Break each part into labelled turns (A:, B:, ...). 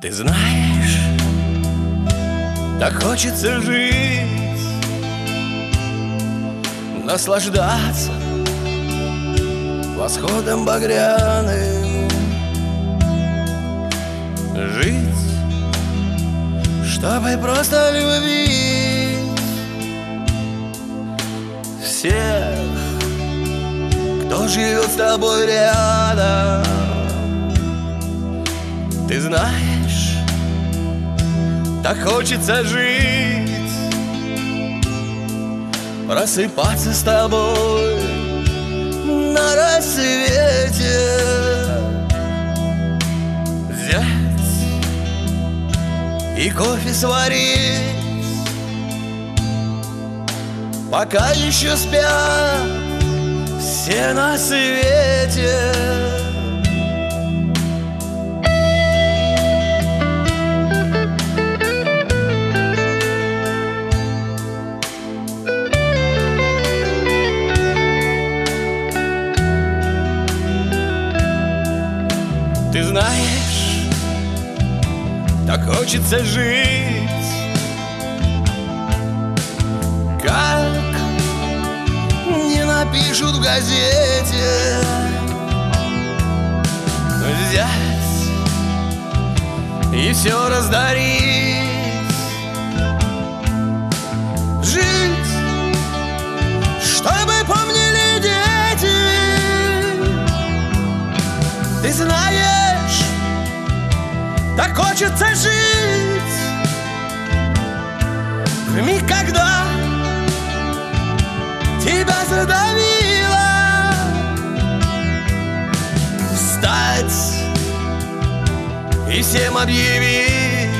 A: Ты знаешь, так хочется жить, наслаждаться восходом багряным, жить, чтобы просто любить всех, кто живет с тобой рядом. Ты знаешь, так хочется жить, просыпаться с тобой на рассвете, взять и кофе сварить, пока еще спят все на свете. Ты знаешь, так хочется жить, как не напишут в газете, взять и все раздарить, жить, чтобы помнили дети. Ты знаешь, так хочется жить в миг, когда тебя задавило, встать и всем объявить: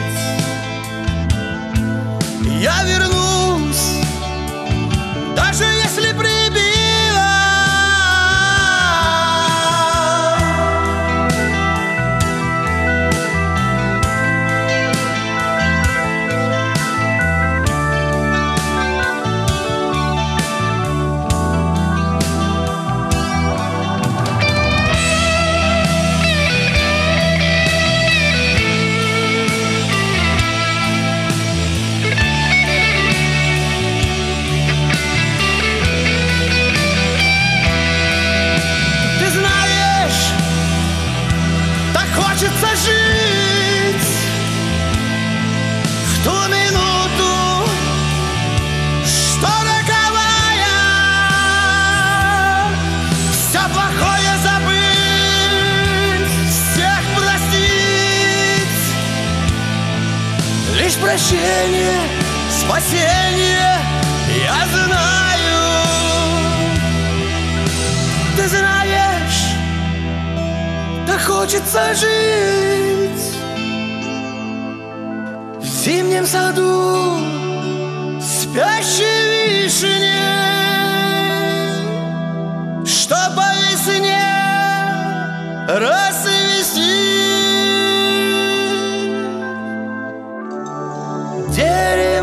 A: я вернусь, даже если прибило. Хочется жить в ту минуту, что роковая, все плохое забыть, всех простить. Лишь прощение, спасение, я знаю. Ты знаешь, так хочется жить в зимнем саду спящей вишни, что по весне расцвести. Дерево